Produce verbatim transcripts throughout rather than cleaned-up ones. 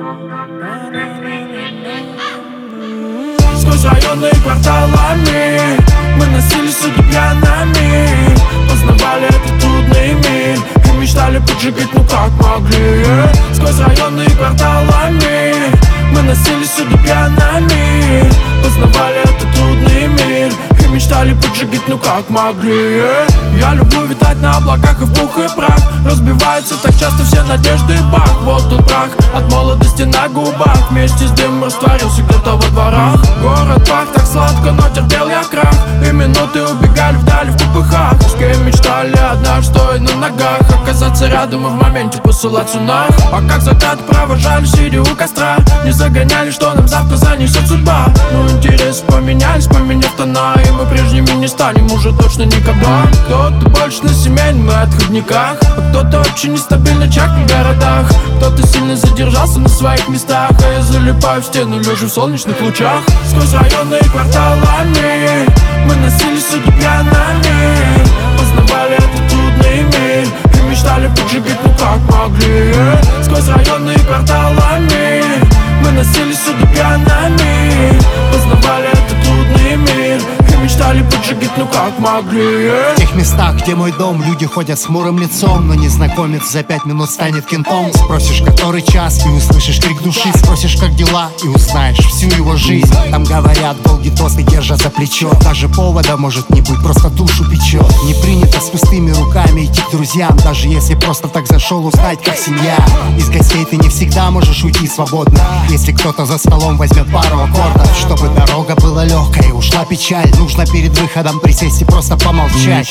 Сквозь районы и кварталами мы носились сюда пьяными, познавали этот трудный мир и мечтали поджигать, ну как могли. Сквозь районы и кварталами мы носились сюда пьяными, познавали этот трудный мир и мечтали поджигать, ну как могли. Я люблю витать на облаках и в пух и прах, разбиваются так часто все надежды и бах. Вот он прах от молодости на губах, вместе с дымом растворился где-то во дворах. Город пах так сладко, но терпел я крах, и минуты убегали вдали в попыхах. С кем мечтали однажды, стоя на ногах, оказаться рядом и в моменте посылать нах. А как закат провожали, сидя у костра, не загоняли, что нам завтра занесет судьба. Ну интересы поменялись, поменяв тона, и мы прежними не станем уже точно никогда. Кто-то больше на семейном и отходниках, а кто-то очень нестабильно чакнет в городах. Кто-то сильно задержался на своих местах, а я залипаю в стену, лежу в солнечных лучах. Сквозь районы и кварталами мы носились сюда пьяными, познавали этот трудный мир и мечтали поджигать, ну как могли. Сквозь районы и кварталами мы носились сюда пьяными, познавали этот трудный мир и мечтали поджигать, ну как могли. В тех местах, где мой дом, люди ходят с хмурым лицом, но незнакомец за пять минут станет кентом. Спросишь, который час, и услышишь крик души. Спросишь, как дела, и узнаешь всю его жизнь. Там говорят долгие тосты, держа за плечо. Даже повода может не быть, просто душу печет. Не принято с пустыми руками идти к друзьям, даже если просто так зашел узнать, как семья. Из гостей ты не всегда можешь уйти свободно, если кто-то за столом возьмет пару аккордов. Чтобы дорога была легкой и ушла печаль, нужно перед выходом присесть и просто помолчать.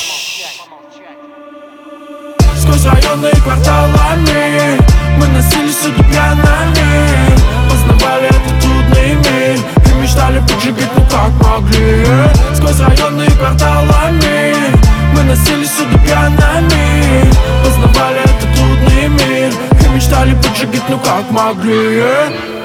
Сквозь районы и кварталами мы носились сюда пьяными, познавали этот трудный мир и мечтали поджигать, ну как могли. Сквозь районы и кварталами мы носились сюда пьяными, познавали этот трудный мир и мечтали поджигать, ну как могли.